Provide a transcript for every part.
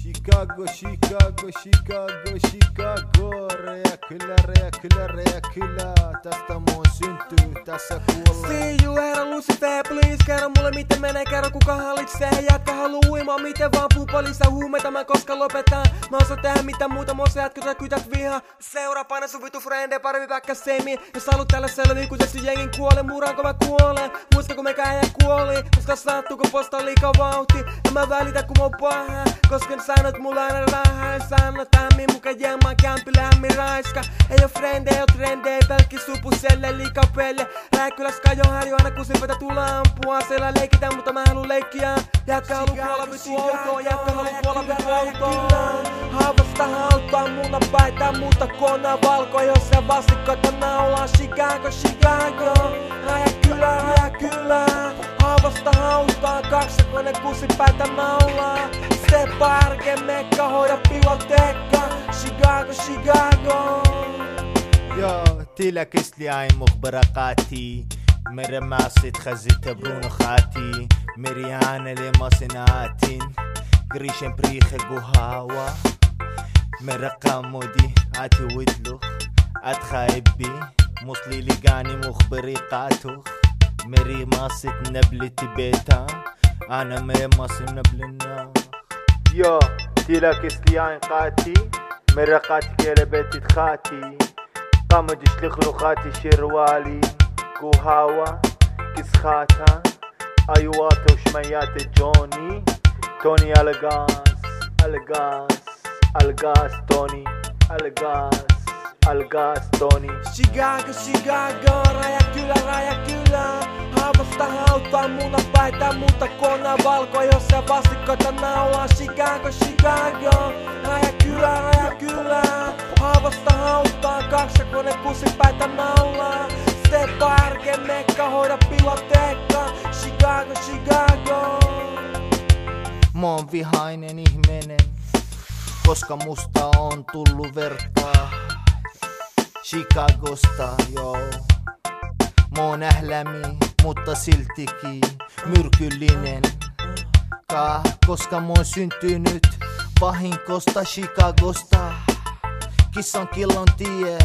Chicago, Chicago, Chicago, Chicago. Rea kyllä. Tästä mun syntyy, tässä kuollaan. See you herra Lucifer, please kerro mulle miten menee, kerro kuka hallitsee. Jätkä haluu uimaa, miten vaan puupa lisää huumeita, mä koska lopetan. Mä osaan tehdä mitä muuta, mosa jätkö sä kytät vihaa. Seuraa paina sun vitu frende, paremmin väkkäs seimiin. Jos haluut tällä selviä, kun tässä jengin kuolee, muraanko mä kuoleen. Muista kun mekä äijä kuoli, koska sattuu kun postaa liikaa vauhti. En mä välitä kun mä oon paha, koska ne sanot mulla aina rahaa. En sano tämmin mukaan jäämään kämpi lämmin raiska. Ei oo frende, ei oo trende, ei pelkki supuselle liikaa pelle. Rääkkyläs kajo harjo aina kun silpetä tulla ampua. Siellä leikitään mutta mä haluun leikkiä. Jätkä haluu kuolla vitu outoon, jätkä haluu kuolla vitu outoon. Haavasta hauttaa muuna päitä, mutta kona valko. Jos sä vastikkoita naulaa, Chicago, Chicago. Raja kyllä. Haavasta hauttaa, kaksakone kusipäitä naulaa. Se parke, mekka, hoida pilotekka. Chicago, Chicago. يا تيلك اسلي مخبرقاتي مرة معصيت خزيت برونو خاتي مريانا لما صناعتين قريشن بريخة قهاوة مرة قامودي عاتي ودلوخ اتخايبي مصلي لقاني مخبري قاتوخ مري ماسة نبلتي بيتا انا مري ماسة نبل النار يا تيلك اسلي قاتي مرة قاتي كيلا بيتي تخاتي قامد يشلخلو خاتي شروالي قهاوة كسخاتها ايوات وشميات جوني توني الغاز توني الغاز توني Chicago, Chicago, raja kyllä. Haavasta hauttaa muuna päitä, mutta kona valko. Jos sä vastikkoita naulaa, Chicago, Chicago. Raja kyllä. Haavasta hauttaa, kaksakone kusipäitä naulaa. Se parke, mekka, hoida pilotekka. Chicago, Chicago. Mä oon vihainen ihminen, koska musta on tullu vertaa Chicagosta, joo. Mä oon ählämi, mutta siltikin myrkyllinen. Koska mä oon syntynyt vahinkosta Chicagosta. Kissan killon tie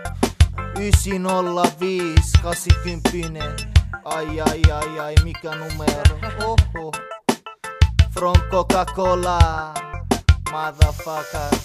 905 80. Ai, mikä numero? Oho. From Coca-Cola, motherfuckers.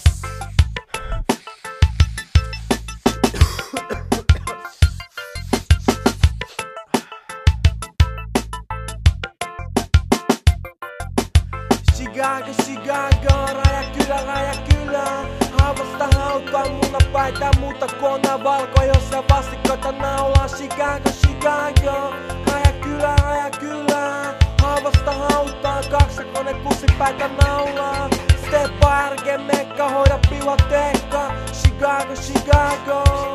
Chicago, raja kyllä. Haavasta hauttaa muuna päitä, mutta kona valko. Jos sä vastikkoita naulaa, Chicago. Raja kyllä. Haavasta hauttaa, kaksakone kusipäitä naulaa. Se parke, mekka, hoida pilotekka. Chicago.